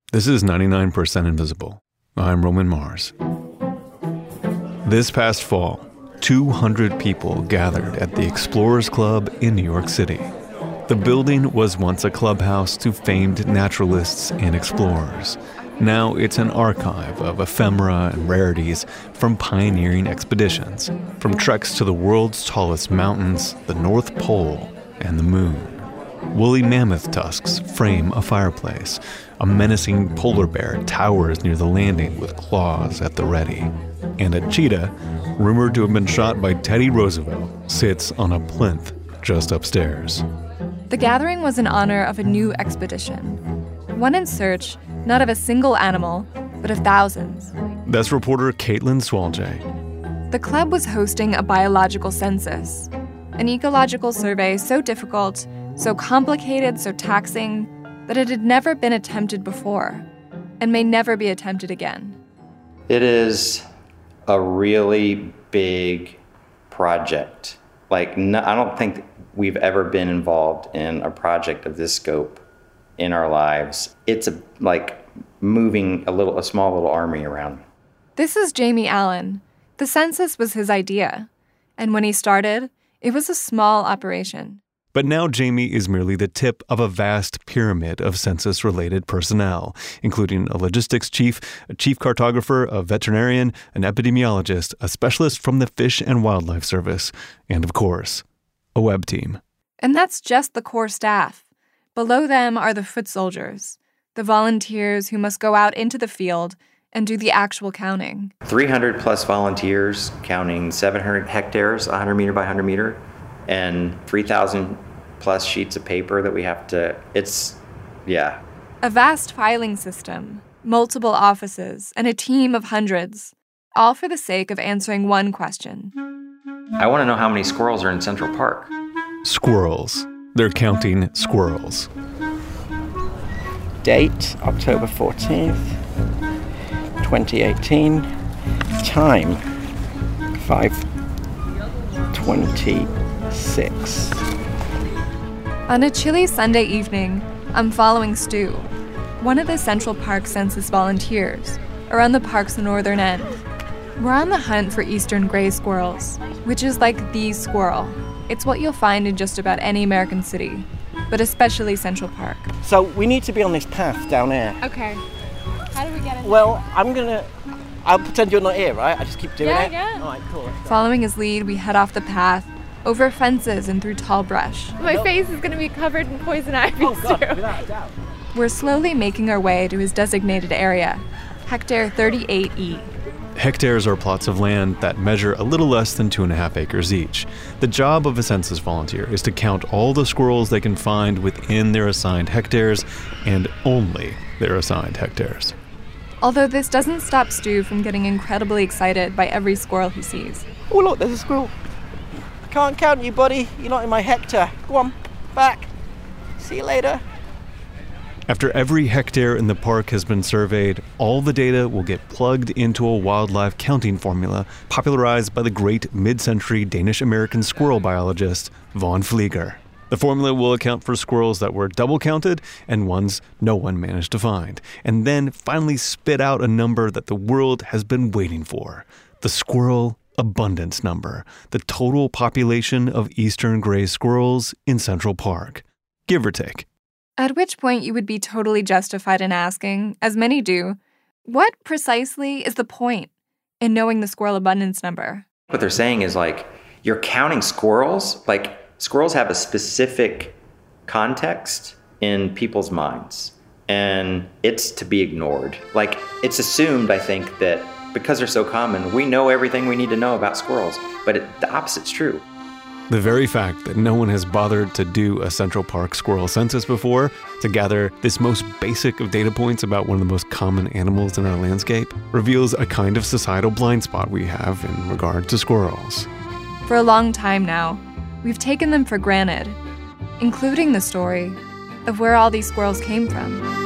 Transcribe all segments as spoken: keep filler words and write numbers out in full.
This is ninety-nine percent Invisible. I'm Roman Mars. This past fall, two hundred people gathered at the Explorers Club in New York City. The building was once a clubhouse to famed naturalists and explorers. Now it's an archive of ephemera and rarities from pioneering expeditions, from treks to the world's tallest mountains, the North Pole, and the moon. Woolly mammoth tusks frame a fireplace. A menacing polar bear towers near the landing with claws at the ready. And a cheetah, rumored to have been shot by Teddy Roosevelt, sits on a plinth just upstairs. The gathering was in honor of a new expedition. One in search, not of a single animal, but of thousands. That's reporter Caitlin Swaljay. The club was hosting a biological census, an ecological survey so difficult, so complicated, so taxing, that it had never been attempted before and may never be attempted again. It is a really big project. Like, no, I don't think we've ever been involved in a project of this scope in our lives. It's a, like moving a little, a small little army around. This is Jamie Allen. The census was his idea. And when he started, it was a small operation. But now Jamie is merely the tip of a vast pyramid of census-related personnel, including a logistics chief, a chief cartographer, a veterinarian, an epidemiologist, a specialist from the Fish and Wildlife Service, and of course, a web team. And that's just the core staff. Below them are the foot soldiers, the volunteers who must go out into the field and do the actual counting. three hundred plus volunteers counting seven hundred hectares, one hundred meter by one hundred meter, and three thousand plus sheets of paper that we have to, it's, yeah. A vast filing system, multiple offices, and a team of hundreds, all for the sake of answering one question. I want to know how many squirrels are in Central Park. Squirrels. They're counting squirrels. Date, October fourteenth, twenty eighteen. Time, five twenty-six. On a chilly Sunday evening, I'm following Stu, one of the Central Park Census volunteers, around the park's northern end. We're on the hunt for eastern gray squirrels, which is like the squirrel. It's what you'll find in just about any American city, but especially Central Park. So we need to be on this path down here. Okay. How do we get in? Well, I'm gonna... I'll pretend you're not here, right? I just keep doing yeah, it? Yeah, yeah. All right, cool. Following his lead, we head off the path, over fences and through tall brush. My no. face is going to be covered in poison ivy. Oh, God, without a doubt. We're slowly making our way to his designated area, Hectare thirty-eight E. Hectares are plots of land that measure a little less than two and a half acres each. The job of a census volunteer is to count all the squirrels they can find within their assigned hectares, and only their assigned hectares. Although this doesn't stop Stu from getting incredibly excited by every squirrel he sees. Oh, look, there's a squirrel. I can't count you, buddy. You're not in my hectare. Go on, back. See you later. After every hectare in the park has been surveyed, all the data will get plugged into a wildlife counting formula popularized by the great mid-century Danish-American squirrel biologist Von Flieger. The formula will account for squirrels that were double counted and ones no one managed to find, and then finally spit out a number that the world has been waiting for, the squirrel abundance number, the total population of eastern gray squirrels in Central Park, give or take. At which point you would be totally justified in asking, as many do, what precisely is the point in knowing the squirrel abundance number? What they're saying is like, you're counting squirrels, like squirrels have a specific context in people's minds, and it's to be ignored. Like, it's assumed, I think, that because they're so common, we know everything we need to know about squirrels, but it, the opposite's true. The very fact that no one has bothered to do a Central Park squirrel census before to gather this most basic of data points about one of the most common animals in our landscape reveals a kind of societal blind spot we have in regard to squirrels. For a long time now, we've taken them for granted, including the story of where all these squirrels came from.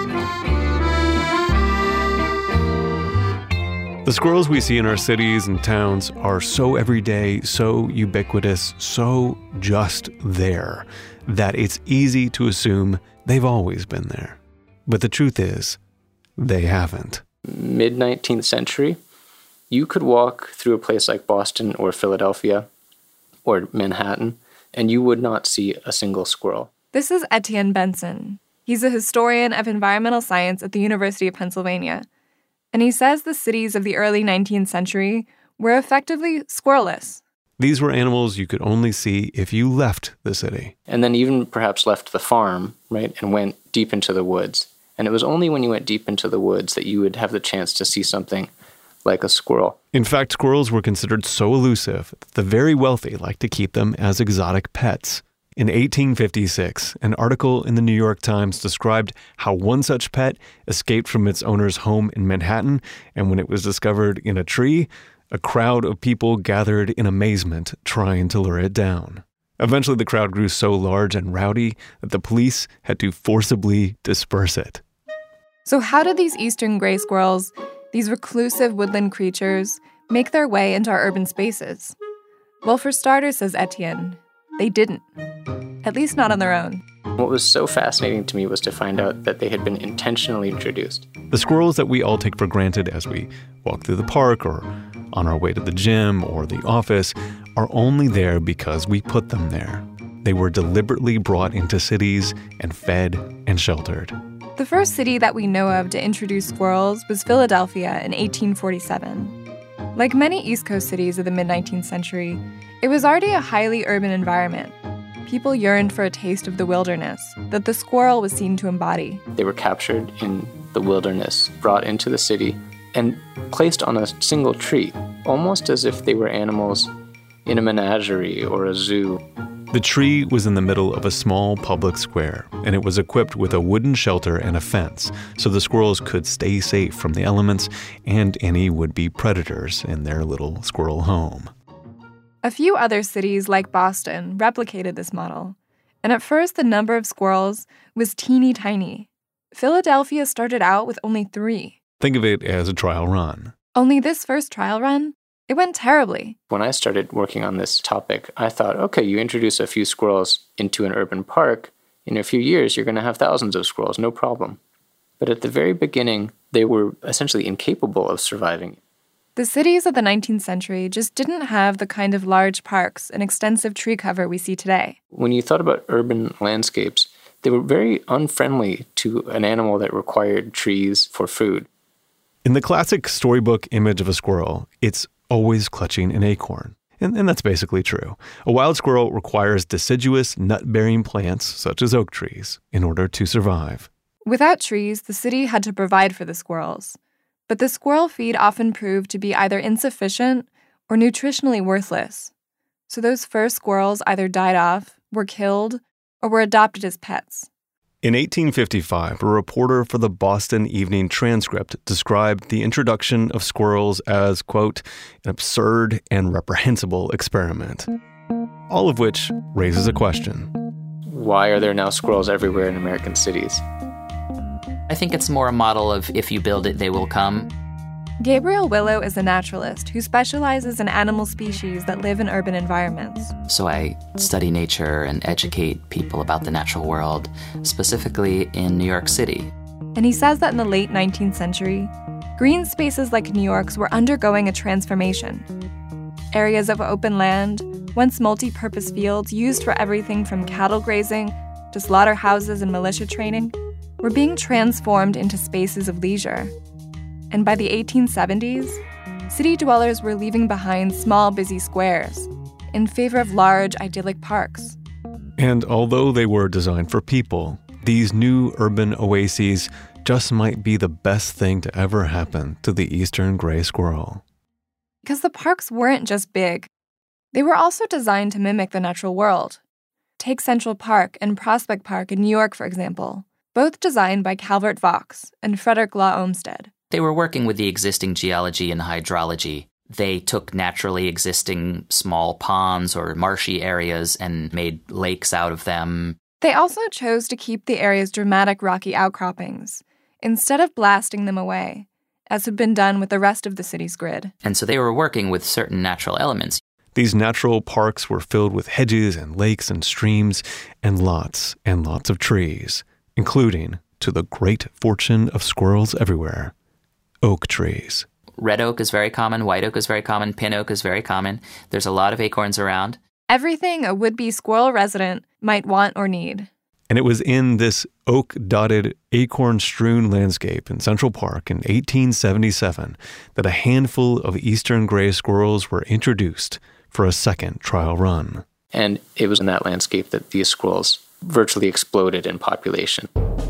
The squirrels we see in our cities and towns are so everyday, so ubiquitous, so just there, that it's easy to assume they've always been there. But the truth is, they haven't. mid-nineteenth century, you could walk through a place like Boston or Philadelphia or Manhattan, and you would not see a single squirrel. This is Etienne Benson. He's a historian of environmental science at the University of Pennsylvania. And he says the cities of the early nineteenth century were effectively squirrelless. These were animals you could only see if you left the city. And then even perhaps left the farm, right, and went deep into the woods. And it was only when you went deep into the woods that you would have the chance to see something like a squirrel. In fact, squirrels were considered so elusive that the very wealthy liked to keep them as exotic pets. In eighteen fifty-six, an article in the New York Times described how one such pet escaped from its owner's home in Manhattan, and when it was discovered in a tree, a crowd of people gathered in amazement trying to lure it down. Eventually, the crowd grew so large and rowdy that the police had to forcibly disperse it. So how did these eastern gray squirrels, these reclusive woodland creatures, make their way into our urban spaces? Well, for starters, says Etienne, they didn't. At least not on their own. What was so fascinating to me was to find out that they had been intentionally introduced. The squirrels that we all take for granted as we walk through the park or on our way to the gym or the office are only there because we put them there. They were deliberately brought into cities and fed and sheltered. The first city that we know of to introduce squirrels was Philadelphia in eighteen forty-seven. Like many East Coast cities of the mid-nineteenth century, it was already a highly urban environment. People yearned for a taste of the wilderness that the squirrel was seen to embody. They were captured in the wilderness, brought into the city, and placed on a single tree, almost as if they were animals in a menagerie or a zoo. The tree was in the middle of a small public square, and it was equipped with a wooden shelter and a fence, so the squirrels could stay safe from the elements and any would-be predators in their little squirrel home. A few other cities, like Boston, replicated this model. And at first, the number of squirrels was teeny tiny. Philadelphia started out with only three. Think of it as a trial run. Only this first trial run, it went terribly. When I started working on this topic, I thought, okay, you introduce a few squirrels into an urban park, in a few years you're going to have thousands of squirrels, no problem. But at the very beginning, they were essentially incapable of surviving. The cities of the nineteenth century just didn't have the kind of large parks and extensive tree cover we see today. When you thought about urban landscapes, they were very unfriendly to an animal that required trees for food. In the classic storybook image of a squirrel, it's always clutching an acorn. And, and that's basically true. A wild squirrel requires deciduous, nut-bearing plants, such as oak trees, in order to survive. Without trees, the city had to provide for the squirrels. But the squirrel feed often proved to be either insufficient or nutritionally worthless. So those first squirrels either died off, were killed, or were adopted as pets. In eighteen fifty-five, a reporter for the Boston Evening Transcript described the introduction of squirrels as, quote, an absurd and reprehensible experiment. All of which raises a question. Why are there now squirrels everywhere in American cities? I think it's more a model of if you build it, they will come. Gabriel Willow is a naturalist who specializes in animal species that live in urban environments. So I study nature and educate people about the natural world, specifically in New York City. And he says that in the late nineteenth century, green spaces like New York's were undergoing a transformation. Areas of open land, once multi-purpose fields used for everything from cattle grazing to slaughterhouses and militia training, were being transformed into spaces of leisure. And by the eighteen seventies, city dwellers were leaving behind small, busy squares in favor of large, idyllic parks. And although they were designed for people, these new urban oases just might be the best thing to ever happen to the eastern gray squirrel. Because the parks weren't just big. They were also designed to mimic the natural world. Take Central Park and Prospect Park in New York, for example, both designed by Calvert Vaux and Frederick Law Olmsted. They were working with the existing geology and hydrology. They took naturally existing small ponds or marshy areas and made lakes out of them. They also chose to keep the area's dramatic rocky outcroppings, instead of blasting them away, as had been done with the rest of the city's grid. And so they were working with certain natural elements. These natural parks were filled with hedges and lakes and streams and lots and lots of trees, including to the great fortune of squirrels everywhere: oak trees. Red oak is very common, white oak is very common, pin oak is very common. There's a lot of acorns around. Everything a would-be squirrel resident might want or need. And it was in this oak-dotted, acorn-strewn landscape in Central Park in eighteen seventy-seven that a handful of eastern gray squirrels were introduced for a second trial run. And it was in that landscape that these squirrels virtually exploded in population.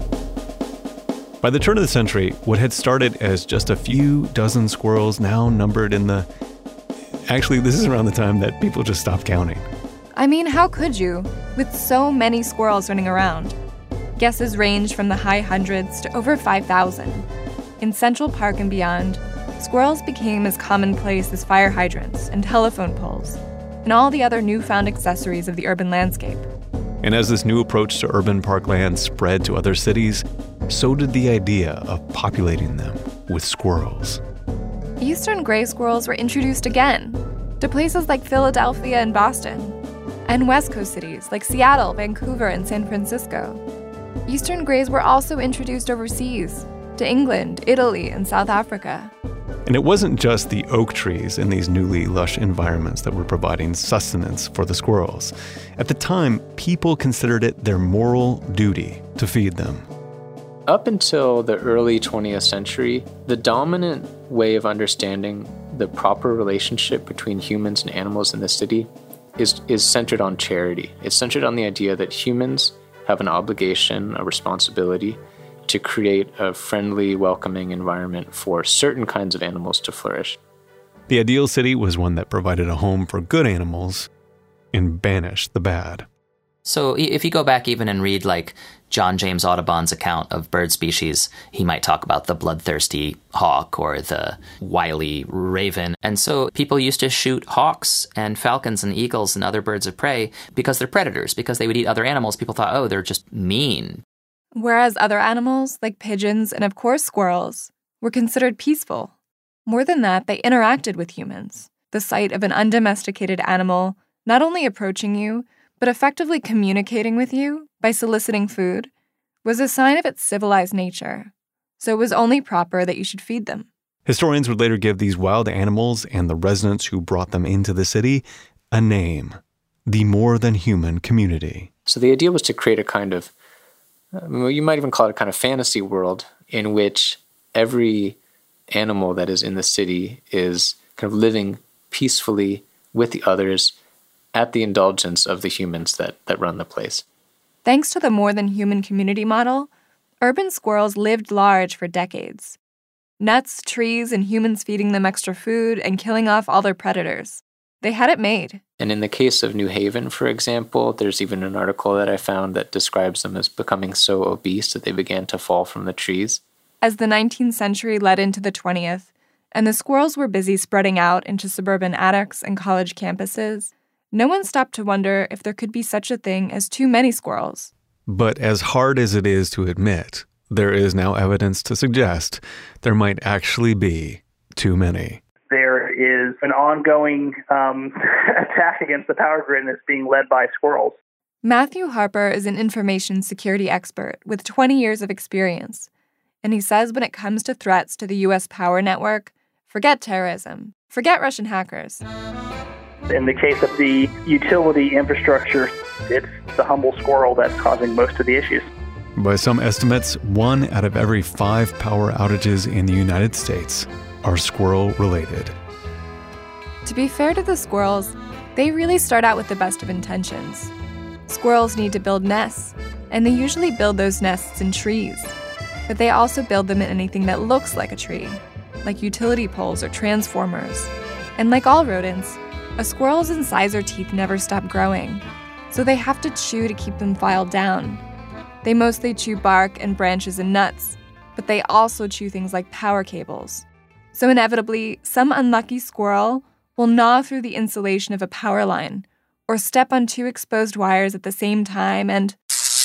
By the turn of the century, what had started as just a few dozen squirrels now numbered in the... Actually, this is around the time that people just stopped counting. I mean, how could you, with so many squirrels running around? Guesses range from the high hundreds to over five thousand. In Central Park and beyond, squirrels became as commonplace as fire hydrants and telephone poles, and all the other newfound accessories of the urban landscape. And as this new approach to urban parkland spread to other cities, so did the idea of populating them with squirrels. Eastern gray squirrels were introduced again to places like Philadelphia and Boston, and West Coast cities like Seattle, Vancouver, and San Francisco. Eastern grays were also introduced overseas, to England, Italy, and South Africa. And it wasn't just the oak trees in these newly lush environments that were providing sustenance for the squirrels. At the time, people considered it their moral duty to feed them. Up until the early twentieth century, the dominant way of understanding the proper relationship between humans and animals in the city is, is centered on charity. It's centered on the idea that humans have an obligation, a responsibility to create a friendly, welcoming environment for certain kinds of animals to flourish. The ideal city was one that provided a home for good animals and banished the bad. So if you go back even and read like John James Audubon's account of bird species, he might talk about the bloodthirsty hawk or the wily raven. And so people used to shoot hawks and falcons and eagles and other birds of prey because they're predators, because they would eat other animals. People thought, oh, they're just mean. Whereas other animals, like pigeons and of course squirrels, were considered peaceful. More than that, they interacted with humans. The sight of an undomesticated animal not only approaching you, but effectively communicating with you by soliciting food was a sign of its civilized nature. So it was only proper that you should feed them. Historians would later give these wild animals and the residents who brought them into the city a name: the more than human community. So the idea was to create a kind of, well, you might even call it a kind of fantasy world in which every animal that is in the city is kind of living peacefully with the others at the indulgence of the humans that, that run the place. Thanks to the more than human community model, urban squirrels lived large for decades. Nuts, trees, and humans feeding them extra food and killing off all their predators. They had it made. And in the case of New Haven, for example, there's even an article that I found that describes them as becoming so obese that they began to fall from the trees. As the nineteenth century led into the twentieth, and the squirrels were busy spreading out into suburban attics and college campuses, no one stopped to wonder if there could be such a thing as too many squirrels. But as hard as it is to admit, there is now evidence to suggest there might actually be too many. There is an ongoing um, attack against the power grid that's being led by squirrels. Matthew Harper is an information security expert with twenty years of experience. And he says when it comes to threats to the U S power network, forget terrorism, forget Russian hackers. In the case of the utility infrastructure, it's the humble squirrel that's causing most of the issues. By some estimates, one out of every five power outages in the United States are squirrel-related. To be fair to the squirrels, they really start out with the best of intentions. Squirrels need to build nests, and they usually build those nests in trees. But they also build them in anything that looks like a tree, like utility poles or transformers. And like all rodents, a squirrel's incisor teeth never stop growing, so they have to chew to keep them filed down. They mostly chew bark and branches and nuts, but they also chew things like power cables. So inevitably, some unlucky squirrel will gnaw through the insulation of a power line, or step on two exposed wires at the same time and...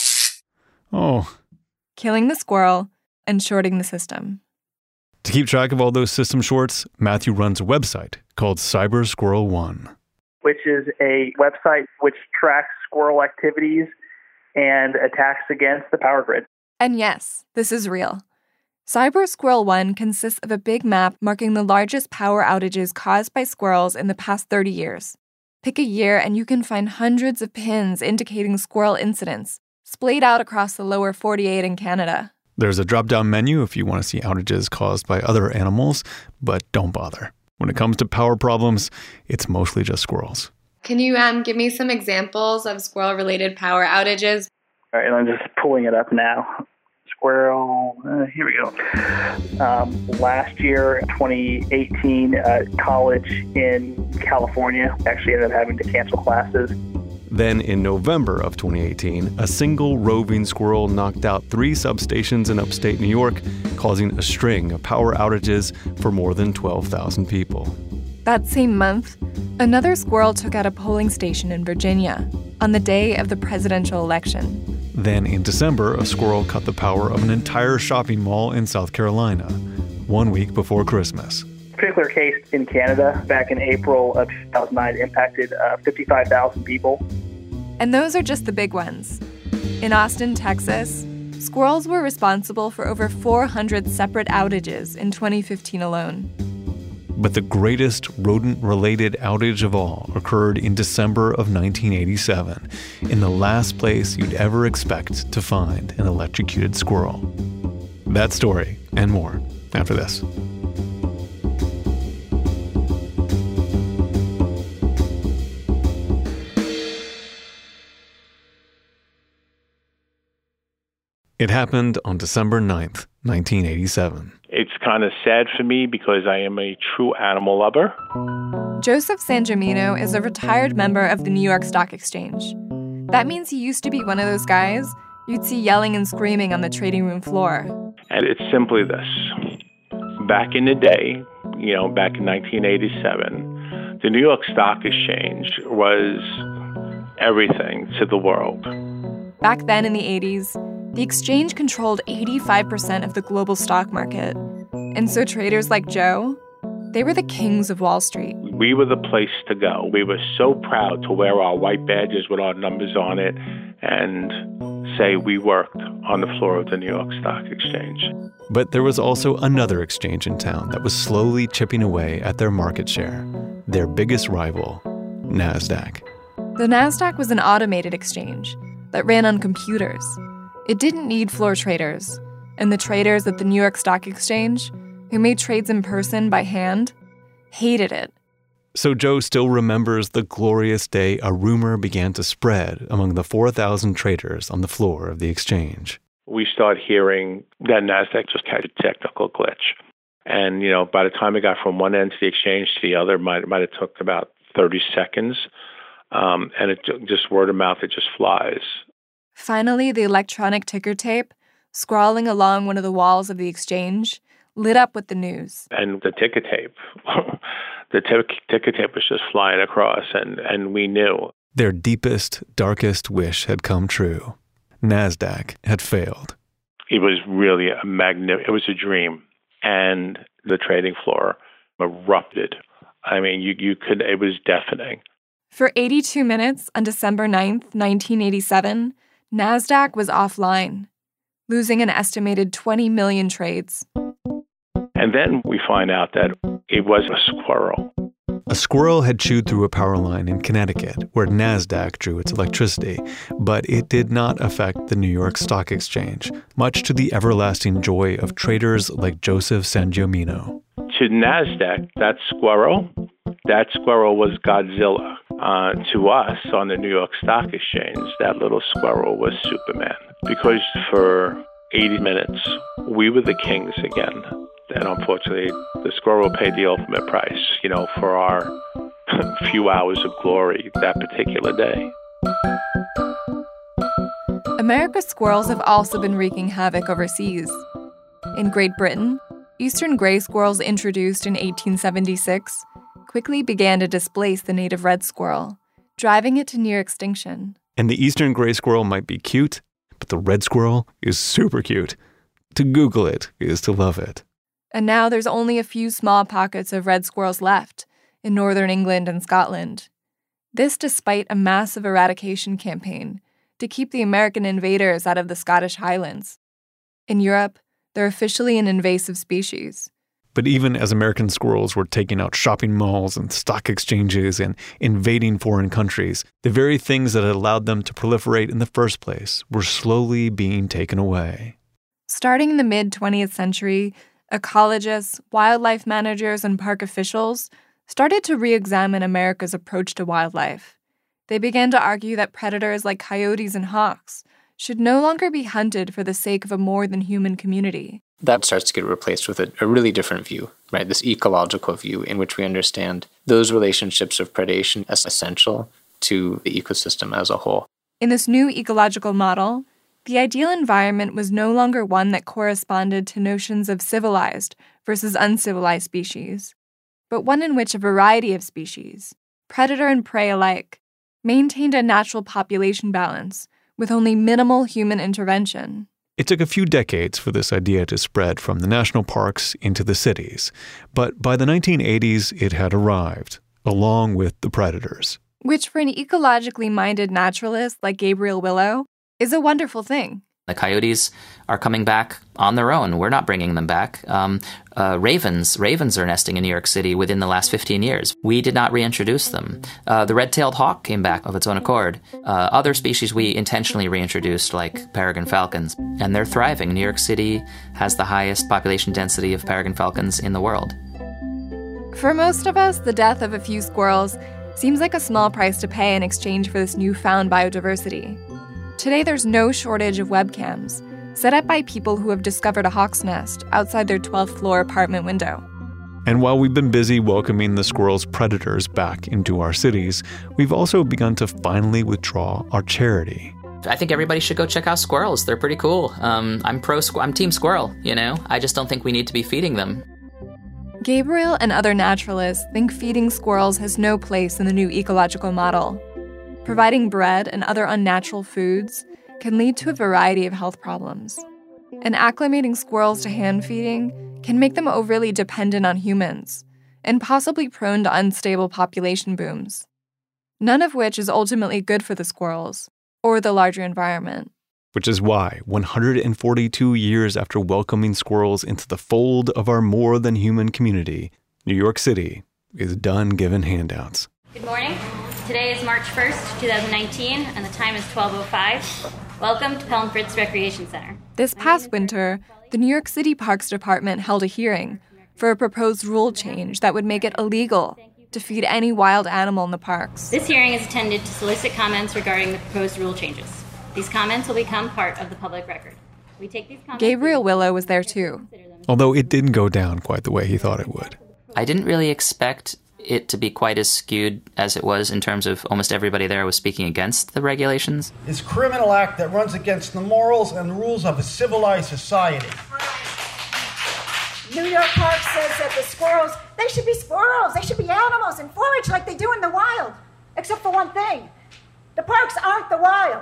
Oh. Killing the squirrel and shorting the system. To keep track of all those system shorts, Matthew runs a website called Cyber Squirrel One, which is a website which tracks squirrel activities and attacks against the power grid. And yes, this is real. Cyber Squirrel one consists of a big map marking the largest power outages caused by squirrels in the past thirty years. Pick a year and you can find hundreds of pins indicating squirrel incidents, splayed out across the lower forty-eight in Canada. There's a drop-down menu if you want to see outages caused by other animals, but don't bother. When it comes to power problems, it's mostly just squirrels. Can you um, give me some examples of squirrel-related power outages? All right, I'm just pulling it up now. Squirrel, uh, here we go. Um, last year, twenty eighteen, uh, college in California actually ended up having to cancel classes. Then in November of twenty eighteen, a single roving squirrel knocked out three substations in upstate New York, causing a string of power outages for more than twelve thousand people. That same month, another squirrel took out a polling station in Virginia on the day of the presidential election. Then in December, a squirrel cut the power of an entire shopping mall in South Carolina, one week before Christmas. Particular case in Canada back in April of two thousand nine impacted uh, fifty-five thousand people. And those are just the big ones. In Austin, Texas, squirrels were responsible for over four hundred separate outages in twenty fifteen alone. But the greatest rodent-related outage of all occurred in December of nineteen eighty-seven, in the last place you'd ever expect to find an electrocuted squirrel. That story and more after this. It happened on December ninth, nineteen eighty-seven. It's kind of sad for me because I am a true animal lover. Joseph Sangiamino is a retired member of the New York Stock Exchange. That means he used to be one of those guys you'd see yelling and screaming on the trading room floor. And it's simply this. Back in the day, you know, back in nineteen eighty-seven, the New York Stock Exchange was everything to the world. Back then in the eighties, the exchange controlled eighty-five percent of the global stock market. And so traders like Joe, they were the kings of Wall Street. We were the place to go. We were so proud to wear our white badges with our numbers on it and say we worked on the floor of the New York Stock Exchange. But there was also another exchange in town that was slowly chipping away at their market share. Their biggest rival, NASDAQ. The NASDAQ was an automated exchange that ran on computers. It didn't need floor traders, and the traders at the New York Stock Exchange, who made trades in person by hand, hated it. So Joe still remembers the glorious day a rumor began to spread among the four thousand traders on the floor of the exchange. We started hearing that NASDAQ just had a technical glitch. And, you know, by the time it got from one end to the exchange to the other, might might have took about thirty seconds. Um, and it just word of mouth, it just flies. Finally, the electronic ticker tape, scrawling along one of the walls of the exchange, lit up with the news. And the ticker tape, the t- ticker tape was just flying across, and, and we knew. Their deepest, darkest wish had come true. NASDAQ had failed. It was really a magnificent, it was a dream. And the trading floor erupted. I mean, you, you could, it was deafening. For eighty-two minutes on December ninth, nineteen eighty-seven, NASDAQ was offline, losing an estimated twenty million trades. And then we find out that it was a squirrel. A squirrel had chewed through a power line in Connecticut, where NASDAQ drew its electricity, but it did not affect the New York Stock Exchange, much to the everlasting joy of traders like Joseph Sangiamino. To NASDAQ, that squirrel, that squirrel was Godzilla. Uh, to us on the New York Stock Exchange, that little squirrel was Superman. Because for eighty minutes, we were the kings again. And unfortunately, the squirrel paid the ultimate price, you know, for our few hours of glory that particular day. America's squirrels have also been wreaking havoc overseas. In Great Britain, eastern gray squirrels introduced in eighteen seventy-six quickly began to displace the native red squirrel, driving it to near extinction. And the eastern gray squirrel might be cute, but the red squirrel is super cute. To Google it is to love it. And now there's only a few small pockets of red squirrels left in northern England and Scotland. This despite a massive eradication campaign to keep the American invaders out of the Scottish Highlands. In Europe, they're officially an invasive species. But even as American squirrels were taking out shopping malls and stock exchanges and invading foreign countries, the very things that had allowed them to proliferate in the first place were slowly being taken away. Starting in the mid-twentieth century, ecologists, wildlife managers, and park officials started to re-examine America's approach to wildlife. They began to argue that predators like coyotes and hawks should no longer be hunted for the sake of a more than human community. That starts to get replaced with a, a really different view, right? This ecological view in which we understand those relationships of predation as essential to the ecosystem as a whole. In this new ecological model, the ideal environment was no longer one that corresponded to notions of civilized versus uncivilized species, but one in which a variety of species, predator and prey alike, maintained a natural population balance with only minimal human intervention. It took a few decades for this idea to spread from the national parks into the cities, but by the nineteen eighties, it had arrived, along with the predators. Which, for an ecologically minded naturalist like Gabriel Willow, is a wonderful thing. The coyotes are coming back on their own. We're not bringing them back. Um, uh, ravens, ravens are nesting in New York City within the last fifteen years. We did not reintroduce them. Uh, the red-tailed hawk came back of its own accord. Uh, other species we intentionally reintroduced, like peregrine falcons, and they're thriving. New York City has the highest population density of peregrine falcons in the world. For most of us, the death of a few squirrels seems like a small price to pay in exchange for this newfound biodiversity. Today, there's no shortage of webcams set up by people who have discovered a hawk's nest outside their twelfth floor apartment window. And while we've been busy welcoming the squirrel's predators back into our cities, we've also begun to finally withdraw our charity. I think everybody should go check out squirrels. They're pretty cool. Um, I'm pro. Squ- I'm team squirrel, you know? I just don't think we need to be feeding them. Gabriel and other naturalists think feeding squirrels has no place in the new ecological model. Providing bread and other unnatural foods can lead to a variety of health problems. And acclimating squirrels to hand feeding can make them overly dependent on humans and possibly prone to unstable population booms. None of which is ultimately good for the squirrels or the larger environment. Which is why, one hundred forty-two years after welcoming squirrels into the fold of our more than human community, New York City is done giving handouts. Good morning. Today is March first, twenty nineteen, and the time is twelve oh five. Welcome to Pelham Fritz Recreation Center. This past winter, the New York City Parks Department held a hearing for a proposed rule change that would make it illegal to feed any wild animal in the parks. This hearing is intended to solicit comments regarding the proposed rule changes. These comments will become part of the public record. We take these comments. Gabriel Willow was there too. Although it didn't go down quite the way he thought it would. I didn't really expect it to be quite as skewed as it was in terms of almost everybody there was speaking against the regulations. It's a criminal act that runs against the morals and the rules of a civilized society. New York Park says that the squirrels, they should be squirrels, they should be animals and forage like they do in the wild. Except for one thing, the parks aren't the wild.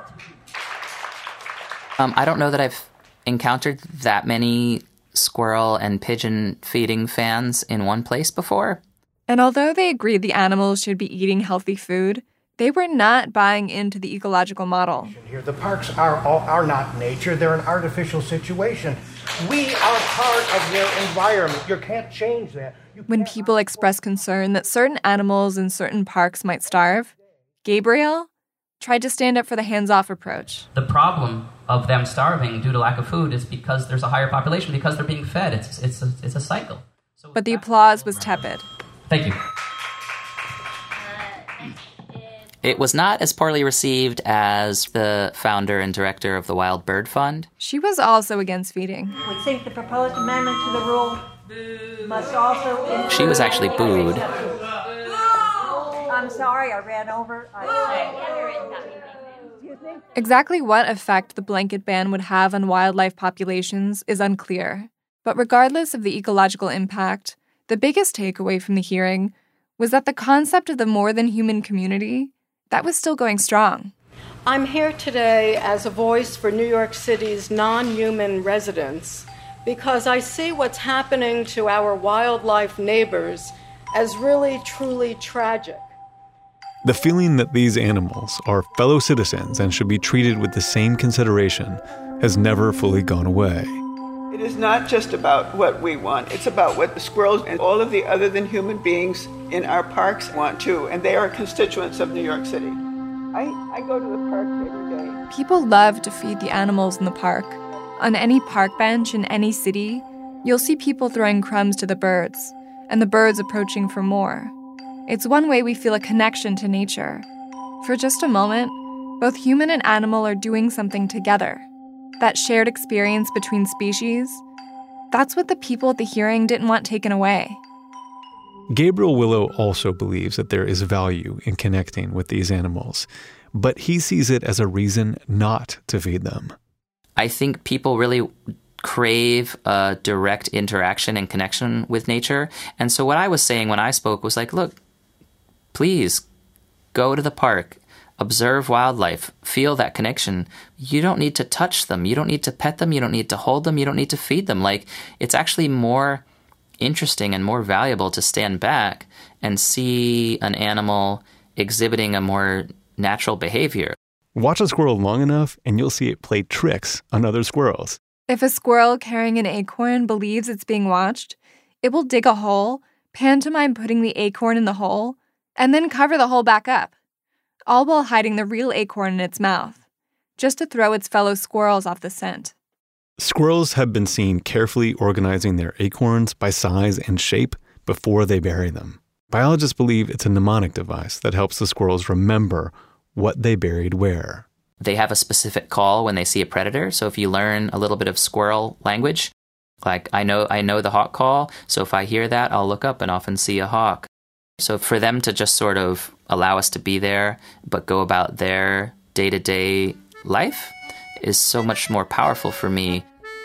Um, I don't know that I've encountered that many squirrel and pigeon feeding fans in one place before. And although they agreed the animals should be eating healthy food, they were not buying into the ecological model. Here, the parks are are not nature, they're an artificial situation. We are part of their environment. You can't change that. When people expressed concern that certain animals in certain parks might starve, Gabriel tried to stand up for the hands-off approach. The problem of them starving due to lack of food is because there's a higher population, because they're being fed. It's it's a, it's a cycle. So but the applause was tepid. Thank you. It was not as poorly received as the founder and director of the Wild Bird Fund. She was also against feeding. We think the proposed amendment to the rule must also... She was actually booed. I'm sorry, I ran over. Excuse me? Exactly what effect the blanket ban would have on wildlife populations is unclear. But regardless of the ecological impact, the biggest takeaway from the hearing was that the concept of the more than human community, that was still going strong. I'm here today as a voice for New York City's non-human residents because I see what's happening to our wildlife neighbors as really, truly tragic. The feeling that these animals are fellow citizens and should be treated with the same consideration has never fully gone away. It is not just about what we want. It's about what the squirrels and all of the other than human beings in our parks want too, and they are constituents of New York City. I, I go to the park every day. People love to feed the animals in the park. On any park bench in any city, you'll see people throwing crumbs to the birds, and the birds approaching for more. It's one way we feel a connection to nature. For just a moment, both human and animal are doing something together. That shared experience between species, that's what the people at the hearing didn't want taken away. Gabriel Willow also believes that there is value in connecting with these animals, but he sees it as a reason not to feed them. I think people really crave a direct interaction and connection with nature. And so what I was saying when I spoke was like, look, please go to the park. Observe wildlife, feel that connection. You don't need to touch them. You don't need to pet them. You don't need to hold them. You don't need to feed them. Like, it's actually more interesting and more valuable to stand back and see an animal exhibiting a more natural behavior. Watch a squirrel long enough and you'll see it play tricks on other squirrels. If a squirrel carrying an acorn believes it's being watched, it will dig a hole, pantomime putting the acorn in the hole, and then cover the hole back up, all while hiding the real acorn in its mouth, just to throw its fellow squirrels off the scent. Squirrels have been seen carefully organizing their acorns by size and shape before they bury them. Biologists believe it's a mnemonic device that helps the squirrels remember what they buried where. They have a specific call when they see a predator, so if you learn a little bit of squirrel language, like I know I know the hawk call, so if I hear that, I'll look up and often see a hawk. So for them to just sort of allow us to be there, but go about their day-to-day life is so much more powerful for me.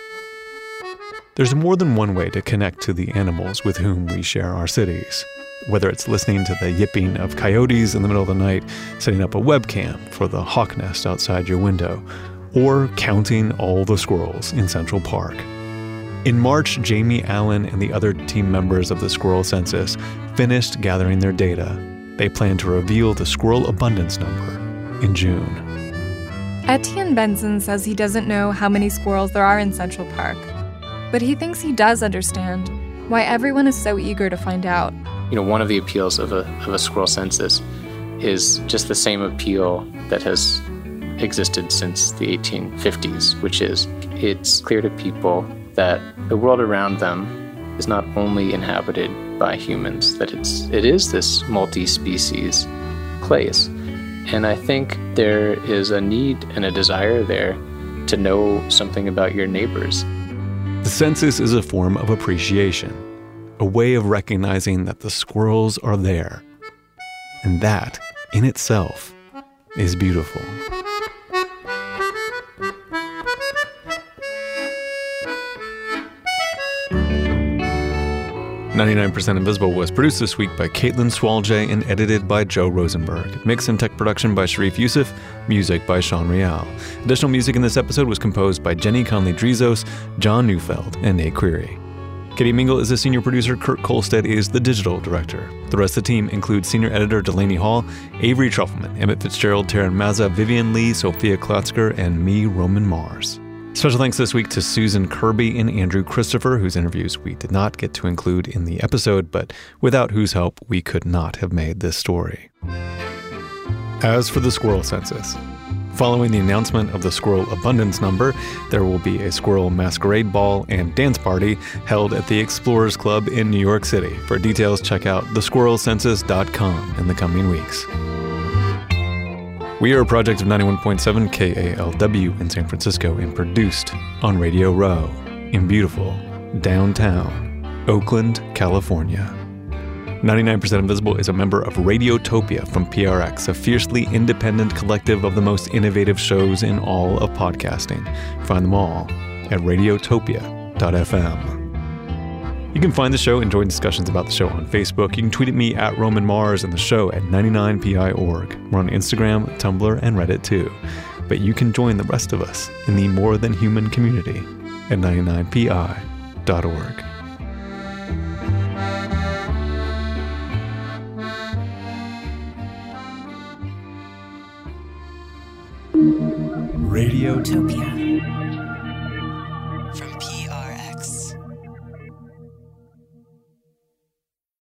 There's more than one way to connect to the animals with whom we share our cities. Whether it's listening to the yipping of coyotes in the middle of the night, setting up a webcam for the hawk nest outside your window, or counting all the squirrels in Central Park. In March, Jamie Allen and the other team members of the Squirrel Census finished gathering their data. They plan to reveal the squirrel abundance number in June. Etienne Benson says he doesn't know how many squirrels there are in Central Park, but he thinks he does understand why everyone is so eager to find out. You know, one of the appeals of a, of a squirrel census is just the same appeal that has existed since the eighteen fifties, which is it's clear to people that the world around them is not only inhabited by humans, that it's it is this multi-species place. And I think there is a need and a desire there to know something about your neighbors. The census is a form of appreciation, a way of recognizing that the squirrels are there. And that, in itself, is beautiful. ninety-nine percent Invisible was produced this week by Caitlin Swaljay and edited by Joe Rosenberg. Mix and tech production by Sharif Youssef. Music by Sean Real. Additional music in this episode was composed by Jenny Conley-Drizos, John Neufeld, and Nate Query. Katie Mingle is the senior producer. Kurt Kolstad is the digital director. The rest of the team includes senior editor Delaney Hall, Avery Trufelman, Emmett Fitzgerald, Taryn Mazza, Vivian Lee, Sophia Klotzker, and me, Roman Mars. Special thanks this week to Susan Kirby and Andrew Christopher, whose interviews we did not get to include in the episode, but without whose help we could not have made this story. As for the squirrel census, following the announcement of the squirrel abundance number, there will be a squirrel masquerade ball and dance party held at the Explorers Club in New York City. For details, check out the squirrel census dot com in the coming weeks. We are a project of ninety-one point seven K A L W in San Francisco and produced on Radio Row in beautiful downtown Oakland, California. ninety-nine percent Invisible is a member of Radiotopia from P R X, a fiercely independent collective of the most innovative shows in all of podcasting. Find them all at radiotopia dot f m. You can find the show and join discussions about the show on Facebook. You can tweet at me at Roman Mars and the show at ninety-nine P I dot org. We're on Instagram, Tumblr, and Reddit too. But you can join the rest of us in the More Than Human community at ninety-nine P I dot org. Radiotopia.